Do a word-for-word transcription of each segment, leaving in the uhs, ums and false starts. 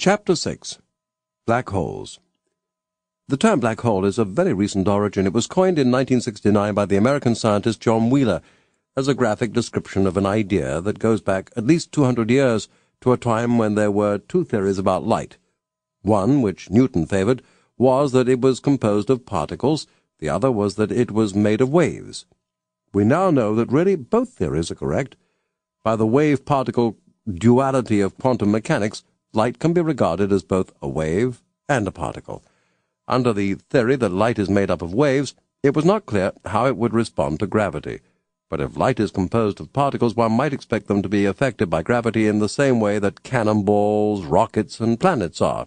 Chapter six. Black Holes. The term black hole is of very recent origin. It was coined in nineteen sixty-nine by the American scientist John Wheeler as a graphic description of an idea that goes back at least two hundred years to a time when there were two theories about light. One, which Newton favored, was that it was composed of particles. The other was that it was made of waves. We now know that really both theories are correct. By the wave-particle duality of quantum mechanics, light can be regarded as both a wave and a particle. Under the theory that light is made up of waves, it was not clear how it would respond to gravity. But if light is composed of particles, one might expect them to be affected by gravity in the same way that cannonballs, rockets, and planets are.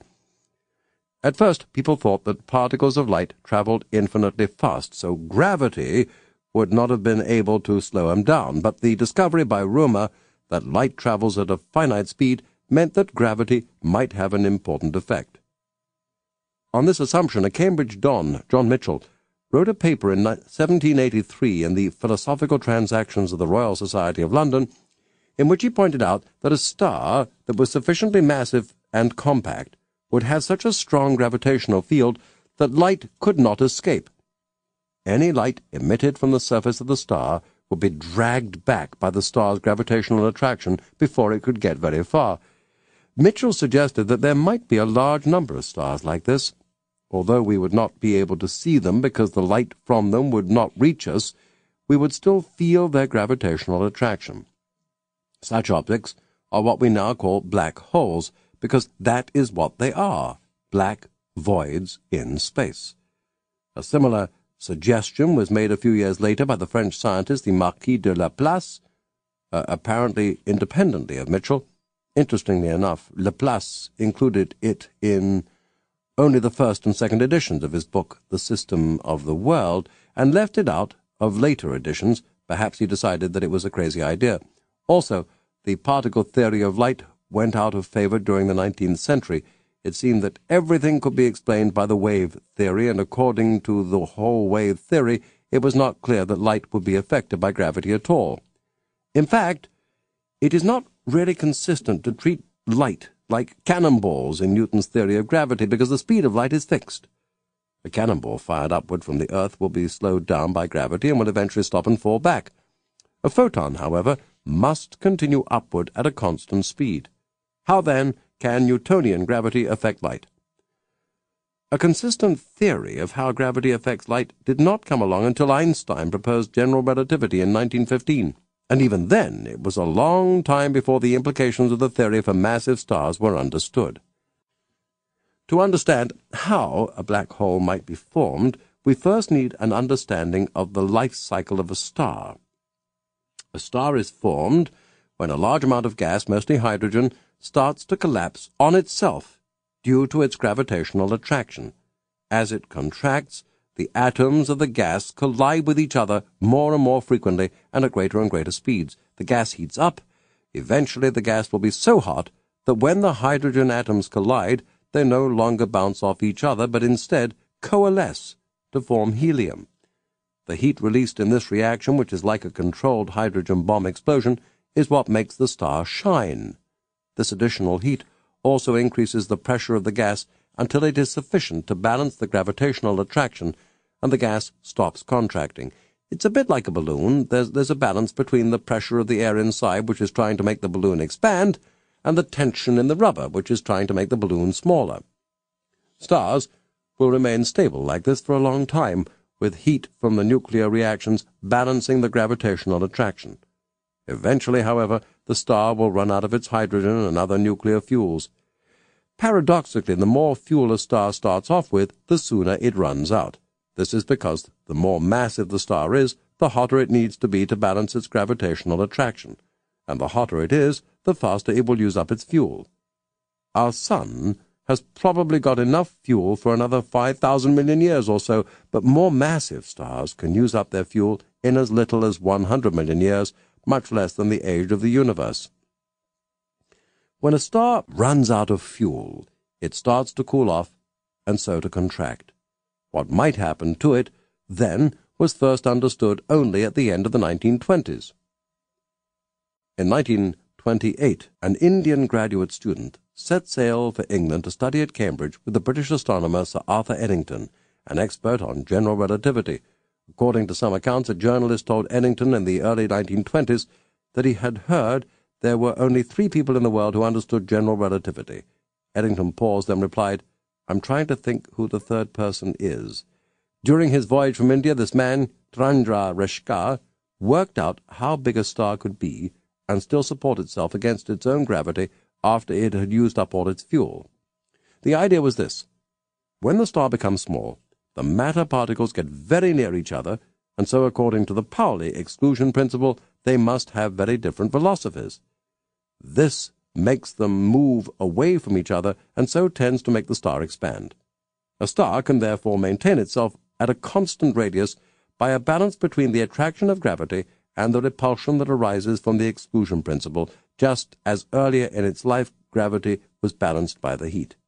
At first, people thought that particles of light traveled infinitely fast, so gravity would not have been able to slow them down. But the discovery by Rømer that light travels at a finite speed meant that gravity might have an important effect. On this assumption, a Cambridge Don, John Michell, wrote a paper in seventeen eighty-three in the Philosophical Transactions of the Royal Society of London, in which he pointed out that a star that was sufficiently massive and compact would have such a strong gravitational field that light could not escape. Any light emitted from the surface of the star would be dragged back by the star's gravitational attraction before it could get very far. Michell suggested that there might be a large number of stars like this. Although we would not be able to see them because the light from them would not reach us, we would still feel their gravitational attraction. Such objects are what we now call black holes, because that is what they are, black voids in space. A similar suggestion was made a few years later by the French scientist, the Marquis de Laplace, uh, apparently independently of Michell. Interestingly enough, Laplace included it in only the first and second editions of his book, The System of the World, and left it out of later editions. Perhaps he decided that it was a crazy idea. Also, the particle theory of light went out of favor during the nineteenth century. It seemed that everything could be explained by the wave theory, and according to the whole wave theory, it was not clear that light would be affected by gravity at all. In fact, it is not really consistent to treat light like cannonballs in Newton's theory of gravity, because the speed of light is fixed. A cannonball fired upward from the earth will be slowed down by gravity and will eventually stop and fall back. A photon, however, must continue upward at a constant speed. How, then, can Newtonian gravity affect light? A consistent theory of how gravity affects light did not come along until Einstein proposed general relativity in nineteen fifteen. And even then it was a long time before the implications of the theory for massive stars were understood. To understand how a black hole might be formed, we first need an understanding of the life cycle of a star. A star is formed when a large amount of gas, mostly hydrogen, starts to collapse on itself due to its gravitational attraction. As it contracts, the atoms of the gas collide with each other more and more frequently and at greater and greater speeds. The gas heats up. Eventually the gas will be so hot that when the hydrogen atoms collide, they no longer bounce off each other, but instead coalesce to form helium. The heat released in this reaction, which is like a controlled hydrogen bomb explosion, is what makes the star shine. This additional heat also increases the pressure of the gas until it is sufficient to balance the gravitational attraction, and the gas stops contracting. It's a bit like a balloon. There's, there's a balance between the pressure of the air inside, which is trying to make the balloon expand, and the tension in the rubber, which is trying to make the balloon smaller. Stars will remain stable like this for a long time, with heat from the nuclear reactions balancing the gravitational attraction. Eventually, however, the star will run out of its hydrogen and other nuclear fuels. Paradoxically, the more fuel a star starts off with, the sooner it runs out. This is because the more massive the star is, the hotter it needs to be to balance its gravitational attraction, and the hotter it is, the faster it will use up its fuel. Our sun has probably got enough fuel for another five thousand million years or so, but more massive stars can use up their fuel in as little as one hundred million years, much less than the age of the universe. When a star runs out of fuel, it starts to cool off, and so to contract. What might happen to it then was first understood only at the end of the nineteen twenties. In nineteen twenty-eight, an Indian graduate student set sail for England to study at Cambridge with the British astronomer Sir Arthur Eddington, an expert on general relativity. According to some accounts, a journalist told Eddington in the early nineteen twenties that he had heard there were only three people in the world who understood general relativity. Eddington paused, then replied, "I'm trying to think who the third person is." During his voyage from India, this man, Chandrasekhar, worked out how big a star could be and still support itself against its own gravity after it had used up all its fuel. The idea was this: when the star becomes small, the matter particles get very near each other, and so according to the Pauli exclusion principle, they must have very different velocities. This makes them move away from each other, and so tends to make the star expand. A star can therefore maintain itself at a constant radius by a balance between the attraction of gravity and the repulsion that arises from the exclusion principle, just as earlier in its life gravity was balanced by the heat.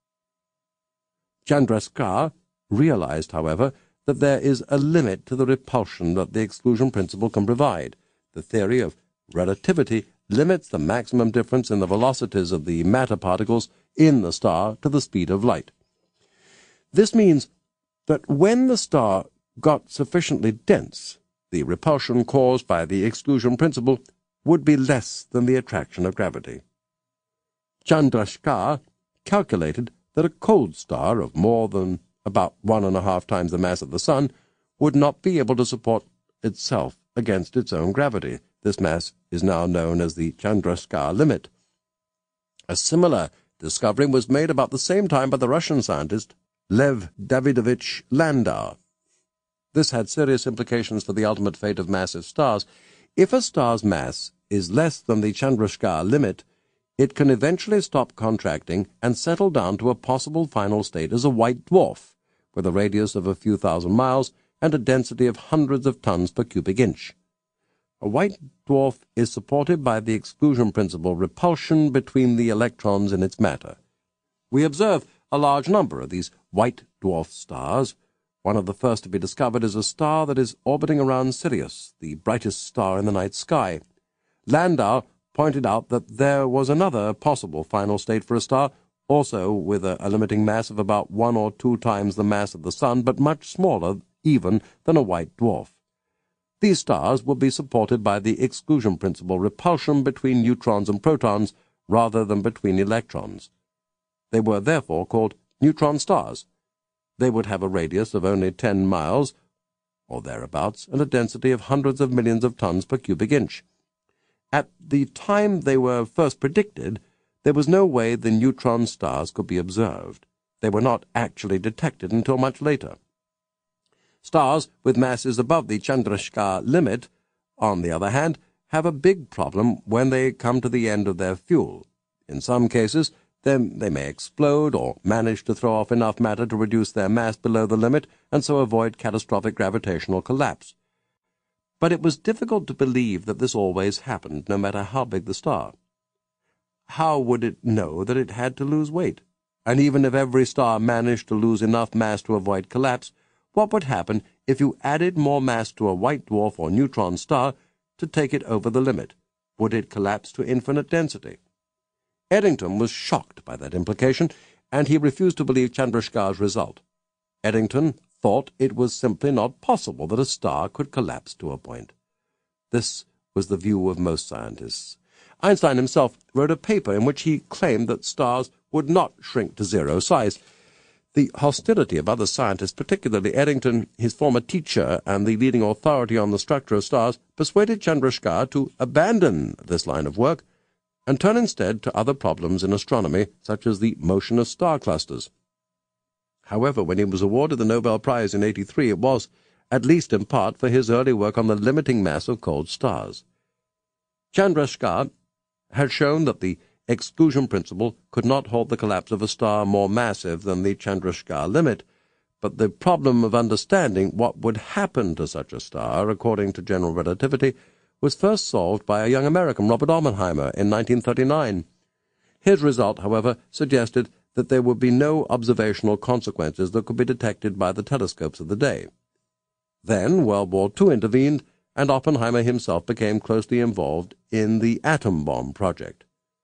Chandrasekhar realized, however, that there is a limit to the repulsion that the exclusion principle can provide. The theory of relativity limits the maximum difference in the velocities of the matter particles in the star to the speed of light. This means that when the star got sufficiently dense, the repulsion caused by the exclusion principle would be less than the attraction of gravity. Chandrasekhar calculated that a cold star of more than about one and a half times the mass of the Sun would not be able to support itself against its own gravity. This mass is now known as the Chandrasekhar limit. A similar discovery was made about the same time by the Russian scientist Lev Davidovich Landau. This had serious implications for the ultimate fate of massive stars. If a star's mass is less than the Chandrasekhar limit, it can eventually stop contracting and settle down to a possible final state as a white dwarf, with a radius of a few thousand miles and a density of hundreds of tons per cubic inch. A white dwarf is supported by the exclusion principle repulsion between the electrons in its matter. We observe a large number of these white dwarf stars. One of the first to be discovered is a star that is orbiting around Sirius, the brightest star in the night sky. Landau pointed out that there was another possible final state for a star, also with a, a limiting mass of about one or two times the mass of the Sun, but much smaller even than a white dwarf. These stars would be supported by the exclusion principle repulsion between neutrons and protons rather than between electrons. They were therefore called neutron stars. They would have a radius of only ten miles, or thereabouts, and a density of hundreds of millions of tons per cubic inch. At the time they were first predicted, there was no way the neutron stars could be observed. They were not actually detected until much later. Stars with masses above the Chandrasekhar limit, on the other hand, have a big problem when they come to the end of their fuel. In some cases, then they may explode or manage to throw off enough matter to reduce their mass below the limit and so avoid catastrophic gravitational collapse. But it was difficult to believe that this always happened, no matter how big the star. How would it know that it had to lose weight? And even if every star managed to lose enough mass to avoid collapse, what would happen if you added more mass to a white dwarf or neutron star to take it over the limit? Would it collapse to infinite density? Eddington was shocked by that implication, and he refused to believe Chandrasekhar's result. Eddington thought it was simply not possible that a star could collapse to a point. This was the view of most scientists. Einstein himself wrote a paper in which he claimed that stars would not shrink to zero size. The hostility of other scientists, particularly Eddington, his former teacher and the leading authority on the structure of stars, persuaded Chandrasekhar to abandon this line of work and turn instead to other problems in astronomy, such as the motion of star clusters. However, when he was awarded the Nobel Prize in eighty-three, it was, at least in part, for his early work on the limiting mass of cold stars. Chandrasekhar had shown that the exclusion principle could not halt the collapse of a star more massive than the Chandrasekhar limit, but the problem of understanding what would happen to such a star, according to general relativity, was first solved by a young American, Robert Oppenheimer, in nineteen thirty-nine. His result, however, suggested that there would be no observational consequences that could be detected by the telescopes of the day. Then World War Two intervened, and Oppenheimer himself became closely involved in the atom bomb project.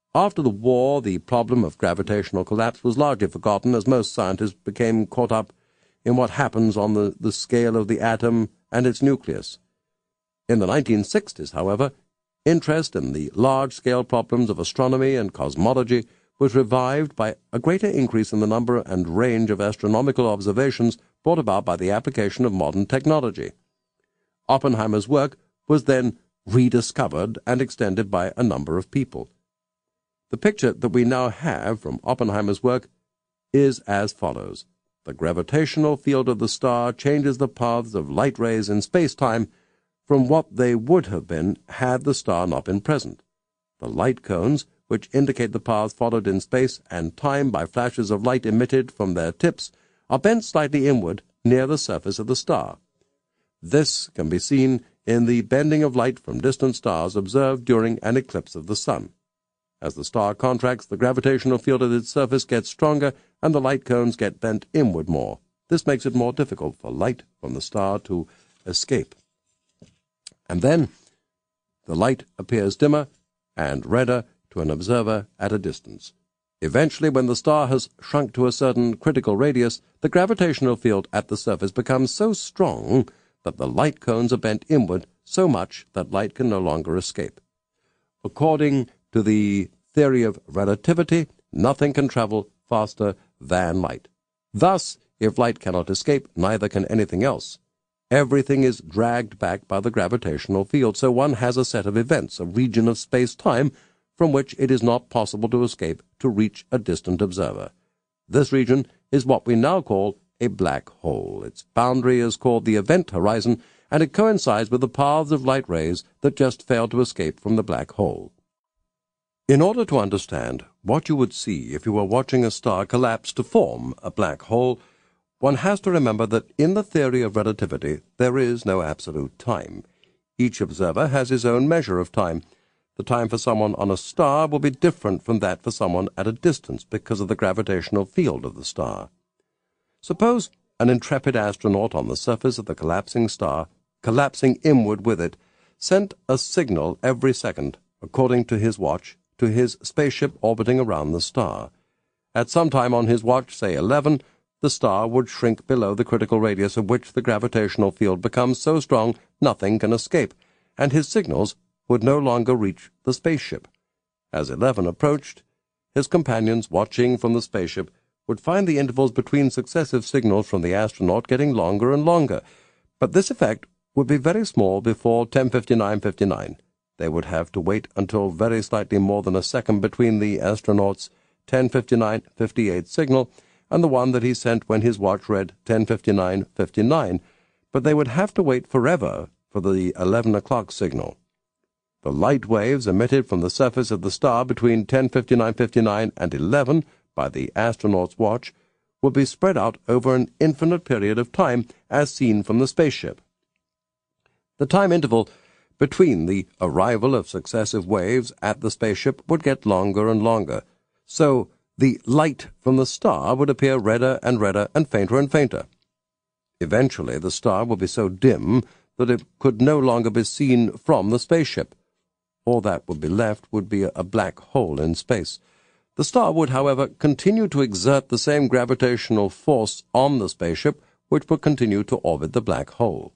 After the war, the problem of gravitational collapse was largely forgotten as most scientists became caught up in what happens on the, the scale of the atom and its nucleus. In the nineteen sixties, however, interest in the large-scale problems of astronomy and cosmology was revived by a greater increase in the number and range of astronomical observations brought about by the application of modern technology. Oppenheimer's work was then rediscovered and extended by a number of people. The picture that we now have from Oppenheimer's work is as follows. The gravitational field of the star changes the paths of light rays in space-time from what they would have been had the star not been present. The light cones, which indicate the paths followed in space and time by flashes of light emitted from their tips, are bent slightly inward near the surface of the star. This can be seen in the bending of light from distant stars observed during an eclipse of the sun. As the star contracts, the gravitational field at its surface gets stronger and the light cones get bent inward more. This makes it more difficult for light from the star to escape. And then the light appears dimmer and redder to an observer at a distance. Eventually, when the star has shrunk to a certain critical radius, the gravitational field at the surface becomes so strong that the light cones are bent inward so much that light can no longer escape. According to the theory of relativity, nothing can travel faster than light. Thus, if light cannot escape, neither can anything else. Everything is dragged back by the gravitational field, so one has a set of events, a region of space-time, from which it is not possible to escape to reach a distant observer. This region is what we now call a black hole. Its boundary is called the event horizon, and it coincides with the paths of light rays that just failed to escape from the black hole. In order to understand what you would see if you were watching a star collapse to form a black hole, one has to remember that in the theory of relativity there is no absolute time. Each observer has his own measure of time. The time for someone on a star will be different from that for someone at a distance because of the gravitational field of the star. Suppose an intrepid astronaut on the surface of the collapsing star, collapsing inward with it, sent a signal every second, according to his watch, to his spaceship orbiting around the star. At some time on his watch, say eleven, the star would shrink below the critical radius of which the gravitational field becomes so strong nothing can escape, and his signals would no longer reach the spaceship. As eleven approached, his companions watching from the spaceship would find the intervals between successive signals from the astronaut getting longer and longer, but this effect would be very small before ten fifty-nine fifty-nine. They would have to wait until very slightly more than a second between the astronaut's ten fifty-nine fifty-eight signal and the one that he sent when his watch read ten fifty-nine fifty-nine, but they would have to wait forever for the eleven o'clock signal. The light waves emitted from the surface of the star between ten fifty-nine fifty-nine and eleven by the astronaut's watch would be spread out over an infinite period of time as seen from the spaceship. The time interval between the arrival of successive waves at the spaceship would get longer and longer, so the light from the star would appear redder and redder and fainter and fainter. Eventually the star would be so dim that it could no longer be seen from the spaceship. All that would be left would be a black hole in space. The star would, however, continue to exert the same gravitational force on the spaceship, which would continue to orbit the black hole.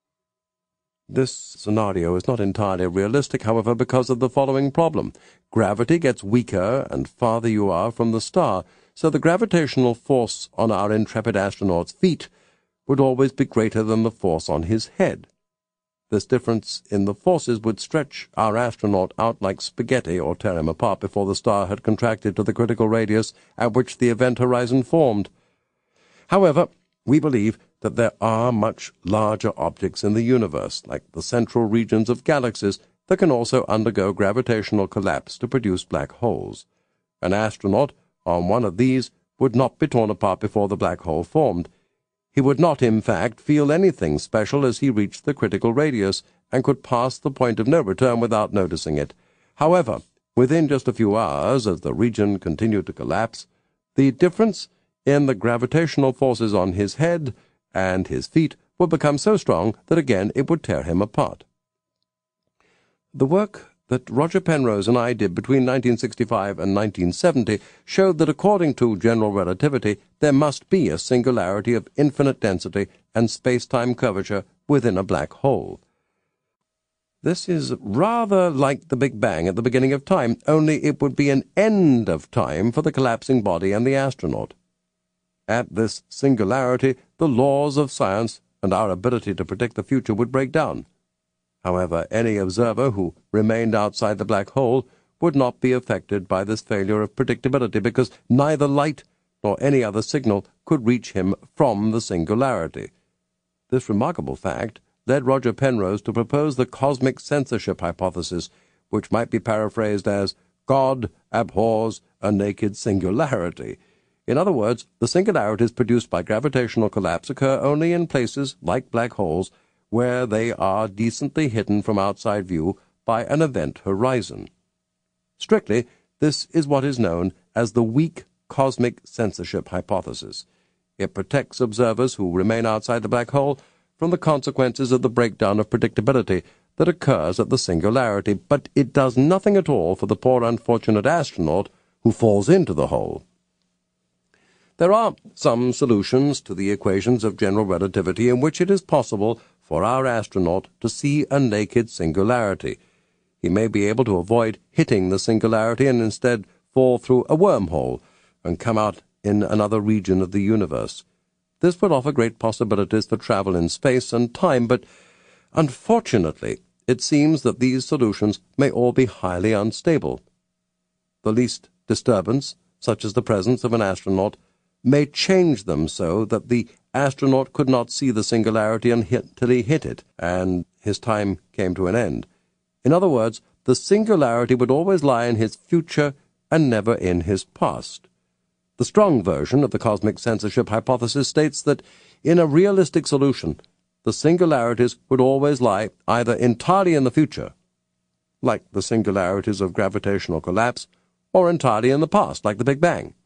This scenario is not entirely realistic, however, because of the following problem. Gravity gets weaker and farther you are from the star, so the gravitational force on our intrepid astronaut's feet would always be greater than the force on his head. This difference in the forces would stretch our astronaut out like spaghetti or tear him apart before the star had contracted to the critical radius at which the event horizon formed. However, we believe that there are much larger objects in the universe, like the central regions of galaxies, that can also undergo gravitational collapse to produce black holes. An astronaut on one of these would not be torn apart before the black hole formed. He would not, in fact, feel anything special as he reached the critical radius, and could pass the point of no return without noticing it. However, within just a few hours, as the region continued to collapse, the difference in the gravitational forces on his head and his feet would become so strong that again it would tear him apart. The work that Roger Penrose and I did between nineteen sixty-five and nineteen seventy showed that according to general relativity there must be a singularity of infinite density and space-time curvature within a black hole. This is rather like the Big Bang at the beginning of time, only it would be an end of time for the collapsing body and the astronaut. At this singularity, the laws of science and our ability to predict the future would break down. However, any observer who remained outside the black hole would not be affected by this failure of predictability because neither light nor any other signal could reach him from the singularity. This remarkable fact led Roger Penrose to propose the cosmic censorship hypothesis, which might be paraphrased as God abhors a naked singularity. In other words, the singularities produced by gravitational collapse occur only in places, like black holes, where they are decently hidden from outside view by an event horizon. Strictly, this is what is known as the weak cosmic censorship hypothesis. It protects observers who remain outside the black hole from the consequences of the breakdown of predictability that occurs at the singularity, but it does nothing at all for the poor unfortunate astronaut who falls into the hole. There are some solutions to the equations of general relativity in which it is possible for our astronaut to see a naked singularity. He may be able to avoid hitting the singularity and instead fall through a wormhole and come out in another region of the universe. This would offer great possibilities for travel in space and time, but unfortunately it seems that these solutions may all be highly unstable. The least disturbance, such as the presence of an astronaut, may change them so that the astronaut could not see the singularity until he hit it, and his time came to an end. In other words, the singularity would always lie in his future and never in his past. The strong version of the cosmic censorship hypothesis states that, in a realistic solution, the singularities would always lie either entirely in the future, like the singularities of gravitational collapse, or entirely in the past, like the Big Bang.